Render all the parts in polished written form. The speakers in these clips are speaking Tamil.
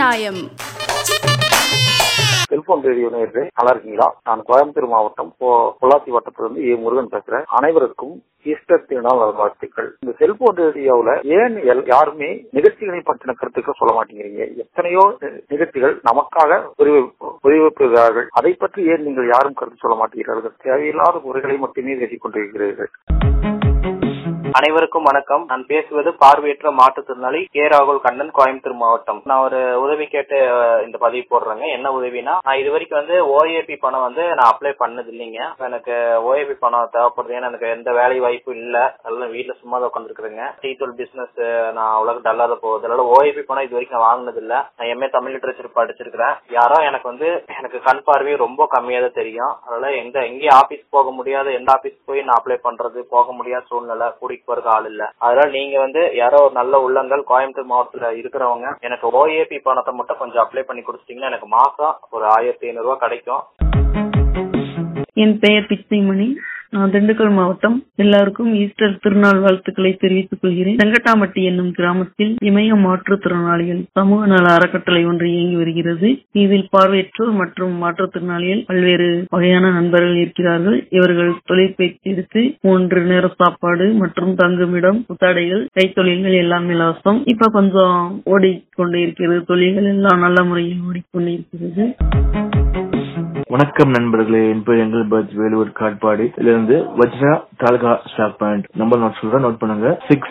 நியாயம். செல்போன் ரேடியோ நேயர்களே, நல்லா இருக்கீங்களா? நான் கோயம்புத்தூர் மாவட்டம் பொள்ளாச்சி வட்டத்திலிருந்து ஏ முருகன் பேசுறேன். அனைவருக்கும் ஈஸ்டர் திருநாள் வாழ்த்துக்கள். இந்த செல்போன் ரேடியோவில் ஏன் யாருமே நிகழ்ச்சிகளை பற்றின கருத்துக்கள் சொல்ல மாட்டேங்கிறீங்க? எத்தனையோ நிகழ்ச்சிகள் நமக்காக ஒளிபரப்புகிறார்கள். அதை பற்றி ஏன் நீங்கள் யாரும் கருத்து சொல்ல மாட்டேங்கிறார்கள்? தேவையில்லாத குறைகளை மட்டுமே பேசிக் கொண்டிருக்கிறீர்கள். அனைவருக்கும் வணக்கம். நான் பேசுவது பார்வையற்ற மாற்றுத்திறனாளி கே. ராகுல் கண்ணன், கோயம்புத்தூர் மாவட்டம். நான் ஒரு உதவி கேட்டு இந்த பதிவு போடுறேங்க. என்ன உதவினா, நான் இது வரைக்கும் ஓஏபி பணம் நான் அப்ளை பண்ணது இல்லைங்க. எனக்கு ஓஏபி பணம் தேவைப்படுது. ஏன்னா எனக்கு எந்த வேலை வாய்ப்பும் இல்ல. எல்லாம் வீட்டுல சும்மா தான் உட்காந்துருக்குறேங்க. டீ தூள் பிசினஸ் நான் அவ்வளவு டல்லாத போகுது. அதனால ஓஏபி பணம் இது வரைக்கும் வாங்கினது இல்ல. நான் எம்ஏ தமிழ் லிட்டரேச்சர் படிச்சிருக்கிறேன். யாரோ எனக்கு கண் பார்வை ரொம்ப கம்மியா தான் தெரியும். அதனால எங்கே ஆபீஸ் போக முடியாது, எந்த ஆபீஸ் போய் நான் அப்ளை பண்றது, போக முடியாத சூழ்நிலை, கூட்டிட்டு போறதுக்கு ஆள் இல்ல. அதனால நீங்க யாரோ ஒரு நல்ல உள்ளங்கள் கோயம்புத்தூர் மாவட்டத்துல இருக்கிறவங்க எனக்கு ஓஏபி பணத்தை மட்டும் கொஞ்சம் அப்ளை பண்ணி கொடுத்துட்டீங்கன்னா எனக்கு மாசம் ஒரு 1500 ரூபாய் கிடைக்கும். என் பெயர் பிச்சைமணி. நான் திண்டுக்கல் மாவட்டம். எல்லாருக்கும் ஈஸ்டர் திருநாள் வாழ்த்துக்களை தெரிவித்துக் கொள்கிறேன். செங்கட்டாம்பட்டி என்னும் கிராமத்தில் இமய மாற்றுத்திறனாளிகள் சமூக நல அறக்கட்டளை ஒன்று இயங்கி வருகிறது. இதில் பார்வையற்றோர் மற்றும் மாற்றுத்திறனாளிகள் பல்வேறு வகையான நண்பர்கள் இருக்கிறார்கள். இவர்கள் தொழிற்பயிற்சி எடுத்து 3 நேர சாப்பாடு மற்றும் தங்குமிடம், புத்தாடைகள், கைத்தொழில்கள் எல்லாம் இலவசம். இப்ப கொஞ்சம் ஓடிக்கொண்டு இருக்கிறது. தொழில்கள் எல்லாம் நல்ல முறையில் ஓடிக்கொண்டு இருக்கிறது. வணக்கம் நண்பர்களே, என் பேர் எங்கள் பர்த் வேலூர் காட்பாடி. இதிலிருந்து Vajra taluka stock point number note பண்ணுங்க.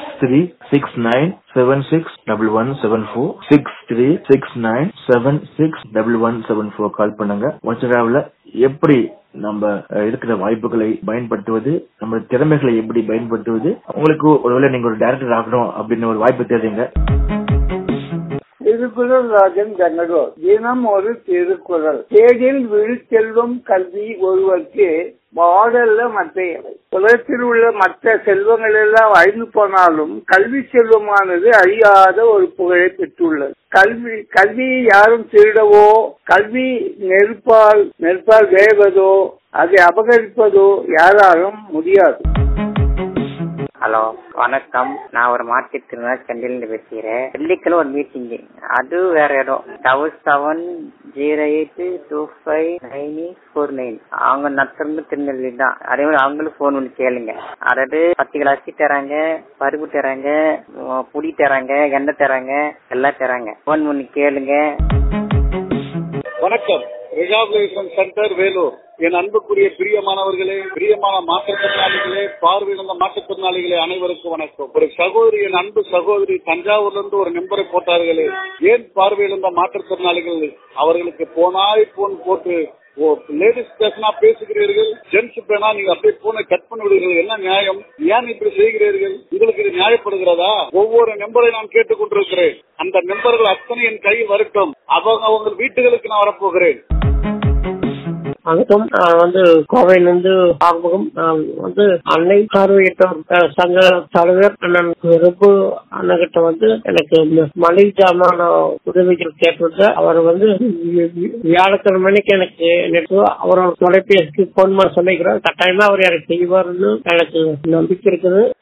6369761174 6369761174 கால் பண்ணுங்க. வஜ்ராவில் எப்படி நம்ம இருக்கிற வாய்ப்புகளை பயன்படுத்துவது, நம்ம திறமைகளை எப்படி பயன்படுத்துவது, உங்களுக்கு ஒருவேளை நீங்க ஒரு டைரக்டர் ஆகணும் அப்படின்னு ஒரு வாய்ப்பு தேடுங்க. திருக்குறள் ராஜன், பெங்களூர். தினம் ஒரு திருக்குறள். தேடில் விழுச்செல்வம் கல்வி ஒருவருக்கு பாடல்ல மற்ற உலகத்தில் உள்ள மற்ற செல்வங்கள் எல்லாம் அழிந்து போனாலும் கல்வி செல்வமானது அழியாத ஒரு புகழை பெற்றுள்ளது. கல்வியை யாரும் திருடவோ, கல்வி நெருப்பால் வேவதோ, அதை அபகரிப்பதோ யாராலும் முடியாது. ஹலோ, வணக்கம். நான் ஒரு மாற்றுத்திறனாளி சென்னையிலிருந்து பேசுகிறேன். வெள்ளிக்கிழமை ஒரு மீட்டிங், அது வேற இடம். 7708259849. அவங்க நத்திருந்து திருநெல்வேலி தான். அதே மாதிரி அவங்களுக்கு போன் பண்ணி கேளுங்க. அதாவது 10 கிலோ அரிசி தராங்க, பருப்பு தராங்க, புடி தராங்க, எண்ணெய் தராங்க, எல்லாம் தராங்க. போன் பண்ணி கேளுங்க. வணக்கம். Rehabilitation centre Vellore. என் அன்புக்குரிய பிரியமானவர்களே, பிரியமான மாற்றுத்திறனாளிகளே, பார்வையிழந்த மாற்றுத்திறனாளிகளே, அனைவருக்கும் வணக்கம். ஒரு சகோதரி, என் அன்பு சகோதரி தஞ்சாவூர்ல இருந்து ஒரு நம்பரை போட்டார்களே. ஏன் பார்வையிழந்த மாற்றுத்திறனாளிகள் அவர்களுக்கு போன் போட்டு லேடிஸ் பேசினா பேசுகிறீர்கள், ஜென்ஸ் பேனா நீங்க அப்படியே போனை கட் பண்ணி விடுகிறீர்கள். என்ன நியாயம்? ஏன் இப்படி செய்கிறீர்கள்? உங்களுக்கு இது நியாயப்படுகிறதா? ஒவ்வொரு நம்பரை நான் கேட்டுக் கொண்டிருக்கிறேன். அந்த நம்பர்கள் அத்தனை என் கையில் வரட்டும். அவங்க வீட்டுகளுக்கு நான் வரப்போகிறேன். வணக்கம். நான் கோவையிலிருந்து ஆறுமுகம். நான் அன்னை பார்வையிட்டோர் சங்க தலைவர் அண்ணன் ரூபு அண்ணகிட்ட எனக்கு மளிகை ஜாமான உதவிகள் கேட்டிருந்தேன். அவர் வியாழக்கிழமைக்கு எனக்கு அவரோட தொலைபேசிக்கு போன் பண்ண சொல்லிக்கிறார். கட்டாயமா அவர் எனக்கு செய்வார்னு எனக்கு நம்பிக்கை இருக்குது.